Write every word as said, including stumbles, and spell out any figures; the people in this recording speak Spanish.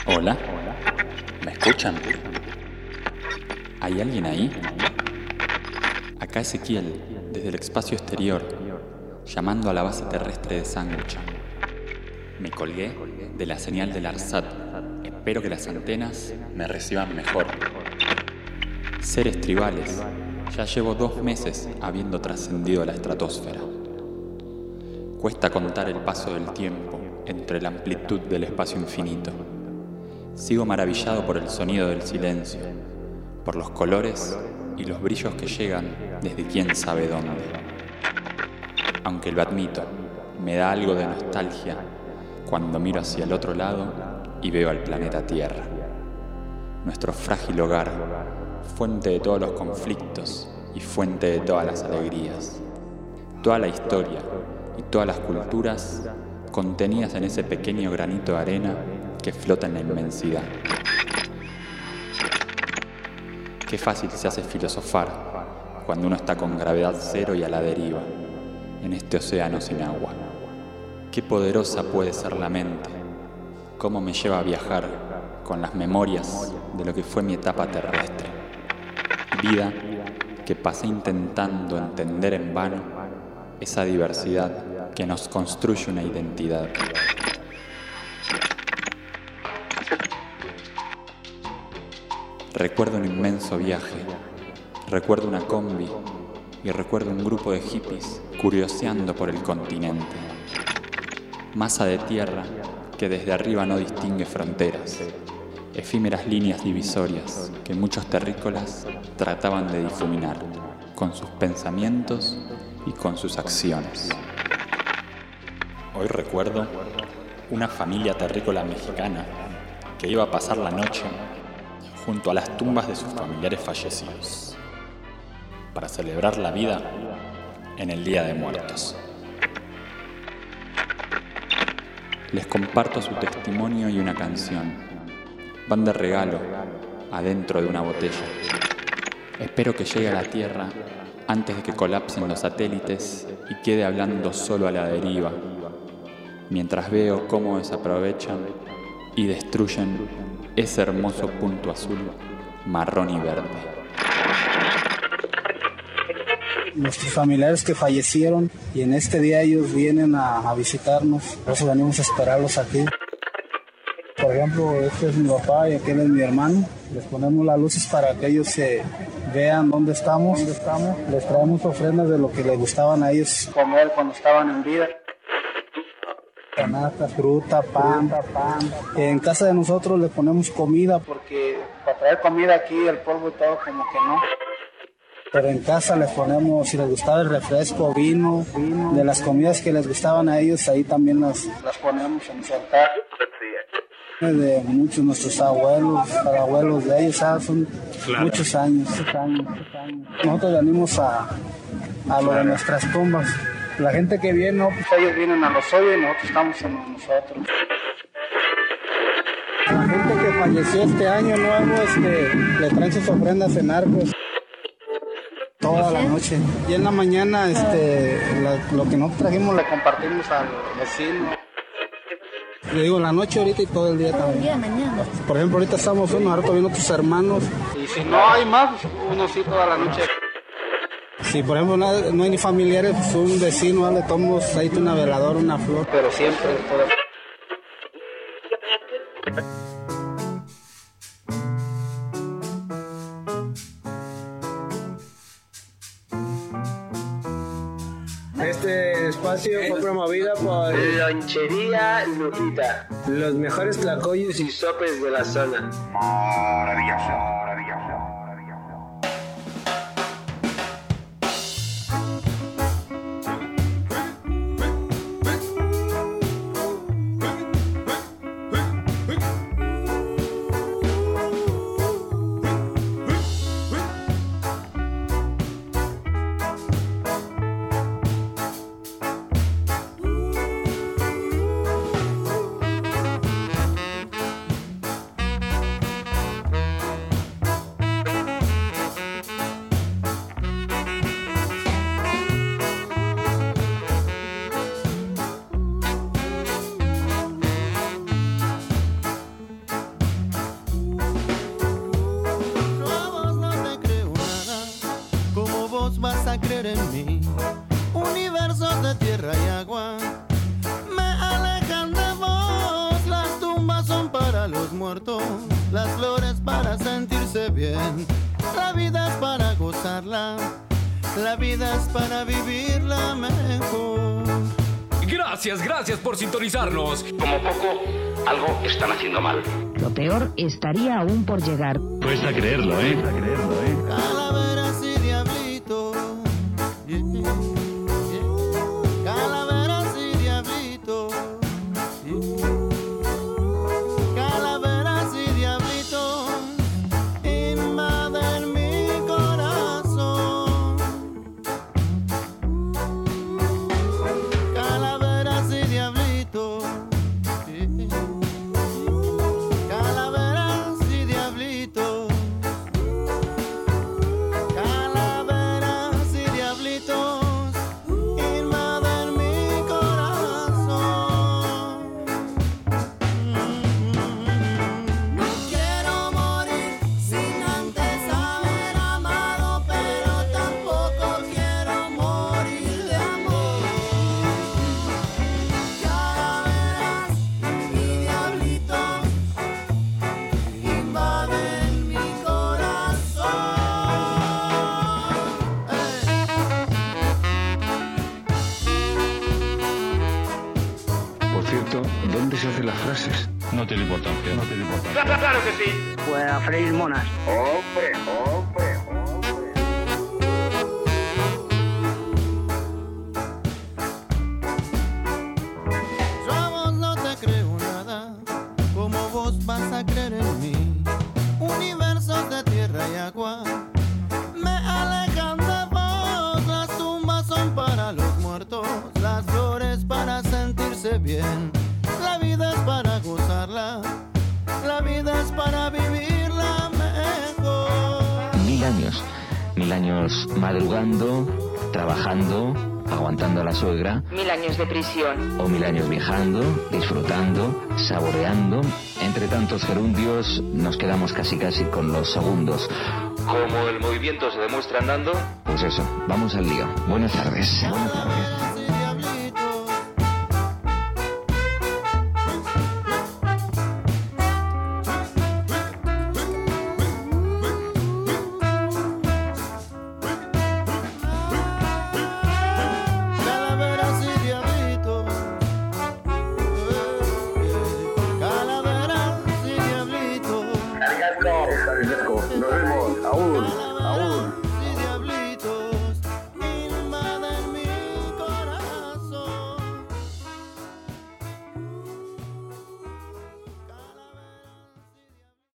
Hola, ¿me escuchan? ¿Hay alguien ahí? Acá Ezequiel, desde el espacio exterior, llamando a la base terrestre de Sándwich. Me colgué de la señal del ARSAT. Espero que las antenas me reciban mejor. Seres tribales, ya llevo dos meses habiendo trascendido la estratosfera. Cuesta contar el paso del tiempo entre la amplitud del espacio infinito. Sigo maravillado por el sonido del silencio, por los colores y los brillos que llegan desde quién sabe dónde. Aunque lo admito, me da algo de nostalgia cuando miro hacia el otro lado y veo al planeta Tierra. Nuestro frágil hogar, fuente de todos los conflictos y fuente de todas las alegrías. Toda la historia y todas las culturas contenidas en ese pequeño granito de arena que flota en la inmensidad. Qué fácil se hace filosofar cuando uno está con gravedad cero y a la deriva, en este océano sin agua. Qué poderosa puede ser la mente, cómo me lleva a viajar con las memorias de lo que fue mi etapa terrestre. Vida que pasé intentando entender en vano esa diversidad que nos construye una identidad. Recuerdo un inmenso viaje, recuerdo una combi y recuerdo un grupo de hippies curioseando por el continente. Masa de tierra que desde arriba no distingue fronteras, efímeras líneas divisorias que muchos terrícolas trataban de difuminar con sus pensamientos y con sus acciones. Hoy recuerdo una familia terrícola mexicana que iba a pasar la noche junto a las tumbas de sus familiares fallecidos para celebrar la vida en el Día de Muertos. Les comparto su testimonio y una canción. Van de regalo adentro de una botella. Espero que llegue a la Tierra antes de que colapsen los satélites y quede hablando solo a la deriva, mientras veo cómo desaprovechan y destruyen ese hermoso punto azul, marrón y verde. Nuestros familiares que fallecieron y en este día ellos vienen a, a visitarnos, por eso venimos a esperarlos aquí. Por ejemplo, este es mi papá y aquel es mi hermano. Les ponemos las luces para que ellos se vean dónde estamos. ¿Dónde estamos? Les traemos ofrendas de lo que les gustaban a ellos comer cuando estaban en vida. Canastas, fruta, pan, pan. En casa de nosotros les ponemos comida porque para traer comida aquí, el polvo y todo como que no. Pero en casa les ponemos, si les gustaba el refresco, vino, vino, de las comidas que les gustaban a ellos, ahí también las, las ponemos en su altar. De muchos de nuestros abuelos, abuelos de ellos, ¿sabes? Son claro. muchos, años, muchos años, muchos años. Nosotros venimos a, a lo de nuestras tumbas. La gente que viene, no, pues ellos vienen a los hoyos y nosotros estamos en nosotros. La gente que falleció este año nuevo, este, le traen sus ofrendas en arcos. Toda la noche. Y en la mañana, este, la, lo que nosotros trajimos le compartimos al vecino. Le digo, la noche ahorita y todo el día también. Todo el día, mañana. Por ejemplo, ahorita estamos uno, ahora vienen otros hermanos. Y si no hay más, uno sí toda la noche. Si por ejemplo no, no hay ni familiares, pues un vecino, le tomamos ahí una veladora, una flor. Pero siempre todo. Este espacio fue promovido por Lonchería Lupita, los mejores tlacoyos y sopes de la zona. Maravilloso, maravilloso. a creer en mí. Universos de tierra y agua me alejan de vos. Las tumbas son para los muertos, las flores para sentirse bien. La vida es para gozarla, la vida es para vivirla mejor. Gracias, gracias por sintonizarnos. Como poco, algo están haciendo mal. Lo peor estaría aún por llegar. Cuesta creerlo, ¿eh? Cuesta creerlo, ¿eh? Calaveras y diablitos, yeah, yeah. Calaveras y diablitos, yeah. Calaveras y diablitos invaden mi corazón. Calaveras y diablitos, yeah. Calaveras y diablitos. Calaveras y diablitos invaden mi corazón. No quiero morir sin antes haber amado, pero tampoco quiero morir de amor. Calaveras y diablitos invaden mi corazón. Por cierto, ¿dónde se hacen las frases? No tiene importancia. No tiene importancia. Claro que sí. Pues a freír monas. Hombre, hombre, hombre. Yo a vos no te creo nada, como vos vas a creer en mí. Universos de tierra y agua me alejan de vos. Las tumbas son para los muertos, las flores para sentirse bien. La vida es para gozarla, la vida es para vivirla mejor. Mil años, mil años madrugando, trabajando, aguantando a la suegra. Mil años de prisión. O mil años viajando, disfrutando, saboreando. Entre tantos gerundios nos quedamos casi casi con los segundos. Como el movimiento se demuestra andando. Pues eso, vamos al lío. Buenas tardes. Buenas tardes. Calaveras y diablitos. Calaveras y diablitos. Calaveras y diablitos. Arigato. Nos vemos.